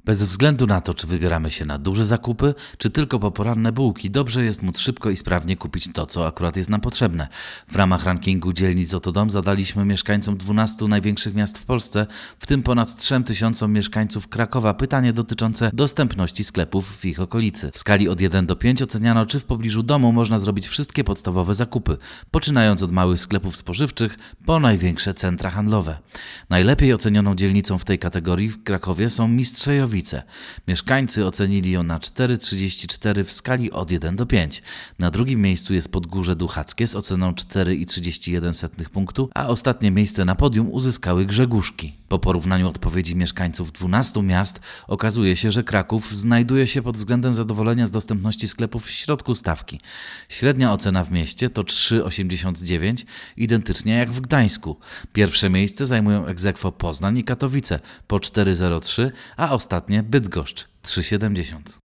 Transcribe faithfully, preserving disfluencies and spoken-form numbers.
Bez względu na to, czy wybieramy się na duże zakupy, czy tylko po poranne bułki, dobrze jest móc szybko i sprawnie kupić to, co akurat jest nam potrzebne. W ramach rankingu dzielnic Oto Dom zadaliśmy mieszkańcom dwunastu największych miast w Polsce, w tym ponad trzem tysiącom mieszkańców Krakowa, pytanie dotyczące dostępności sklepów w ich okolicy. W skali od jeden do pięciu oceniano, czy w pobliżu domu można zrobić wszystkie podstawowe zakupy, poczynając od małych sklepów spożywczych po największe centra handlowe. Najlepiej ocenioną dzielnicą w tej kategorii w Krakowie są Mistrzejowice. Mieszkańcy ocenili ją na cztery przecinek trzydzieści cztery w skali od jeden do pięciu. Na drugim miejscu jest Podgórze Duchackie z oceną cztery przecinek trzydzieści jeden punktu, a ostatnie miejsce na podium uzyskały Grzegórzki. Po porównaniu odpowiedzi mieszkańców dwunastu miast okazuje się, że Kraków znajduje się pod względem zadowolenia z dostępności sklepów w środku stawki. Średnia ocena w mieście to trzy przecinek osiemdziesiąt dziewięć, identycznie jak w Gdańsku. Pierwsze miejsce zajmują ex aequo Poznań i Katowice po cztery przecinek zero trzy, a ostatnie Bydgoszcz trzy przecinek siedemdziesiąt.